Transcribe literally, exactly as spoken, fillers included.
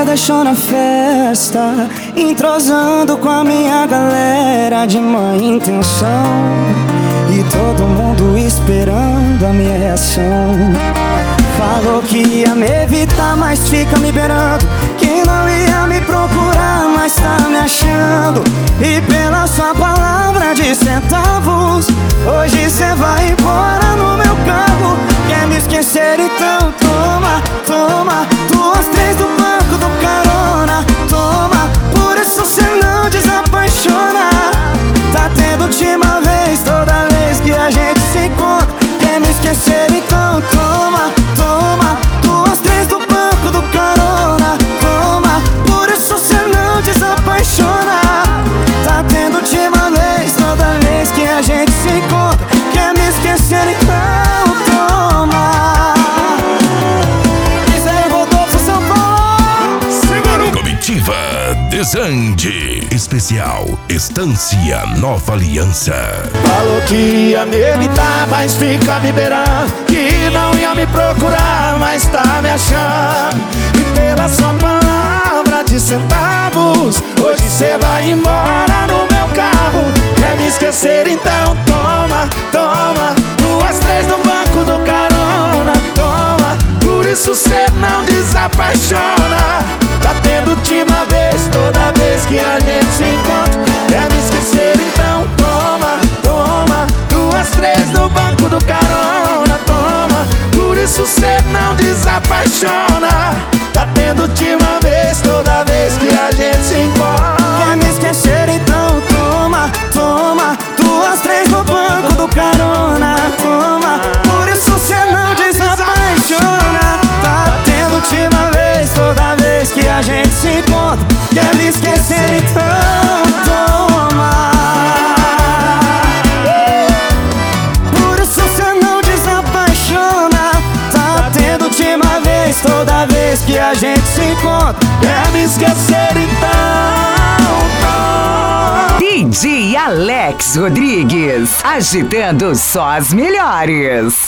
deixou na festa, entrosando com a minha galera de má intenção, e todo mundo esperando a minha reação. Falou que ia me evitar, mas fica me beirando, que não ia me procurar, mas tá me achando. E pela sua palavra de centavos, hoje cê vai embora no meu carro. Quer me esquecer? Então toma, toma, duas, três do banco do carona. Toma, por isso cê não desapaixona. Tá tendo última vez, toda vez que a gente se encontra. Quer me esquecer? Então toma, toma, duas, três do banco do carona. Toma, por isso cê não desapaixona. Tá tendo última vez, toda vez que a gente se encontra. Quer me esquecer? Então toma. Isso aí, voltou pro São Paulo. Segura. Comitiva Desande. Especial Estância Nova Aliança. Falou que ia me evitar, mas fica me beirando, que não ia me procurar, mas tá me achando. E pela sua palavra de centavos, hoje cê vai embora no meu carro. Quer me esquecer? Então toma, toma, duas, três no banco do carona. Toma, por isso cê não desapaixona. Tá tendo última vez, toda vez que a gente se encontra. Quer me esquecer? Então toma, toma, duas, três no banco do carona. Toma, por isso cê não desapaixona. Tá tendo última vez, toda vez que a gente se encontra. Quer me esquecer? Então toma, toma, duas, três no banco do carona. Toma, por isso cê não desapaixona. Tá tendo última vez, toda vez que a gente se encontra. Quer me esquecer? Então toma. Por isso cê não desapaixona. Tá tendo última vez, toda vez que a gente se encontra. Quer me esquecer? Então toma. D J Alex Rodrigues, agitando só as melhores.